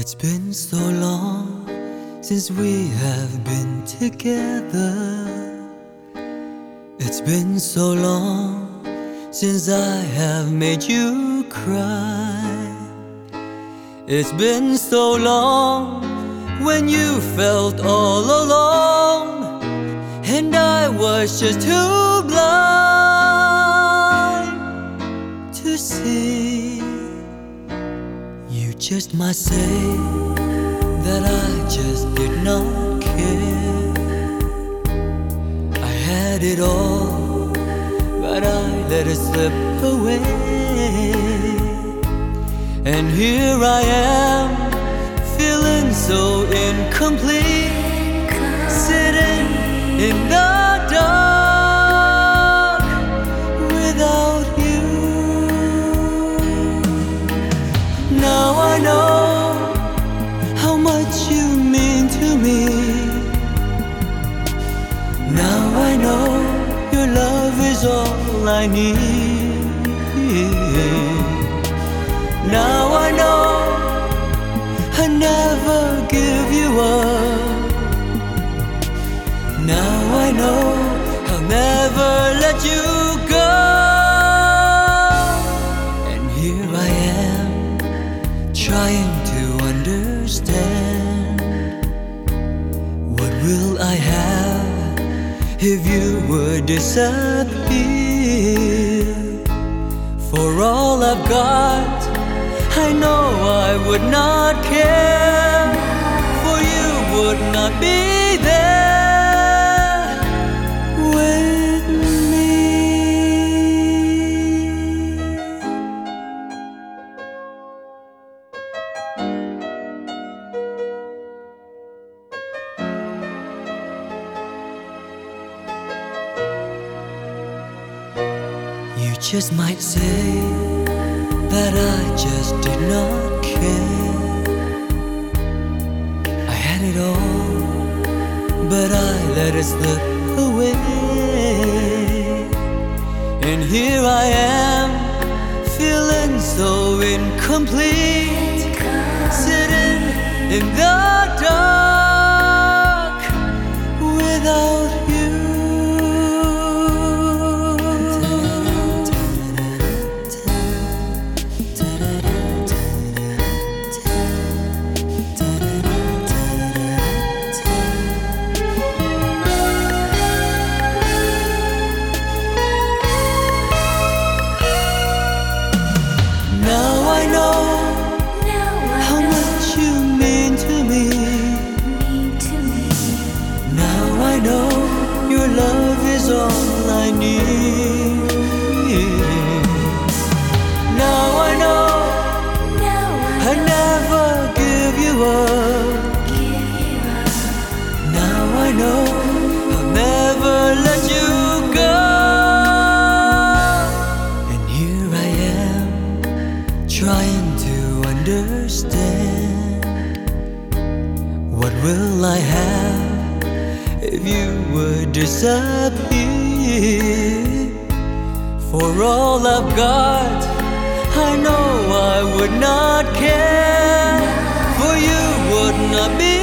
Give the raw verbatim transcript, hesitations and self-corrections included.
It's been so long since we have been together. It's been so long since I have made you cry. It's been so long when you felt all alone, and I was just too blind to see. You just might say that I just did not care. I had it all, but I let it slip away. And here I am, feeling so incomplete, sitting in the dark without you. Now I know how much you mean to me. Now I know your love is all I need. Now I know I never give you up. Now I know I'll never let you go. And here I am, trying to understand. What will I have if you would disappear? For all I've got, I know I would not care, for you would not be there with me. You just might say that I just did not care. I had it all, but I let it slip away. And here I am, feeling so incomplete, sitting in the dark without you. I know your love is all I need. Now I know I never give you up. Now I know I'll never let you go. And here I am, trying to understand. What will I have if you would disappear? For all I've got, I know I would not care, for you would not be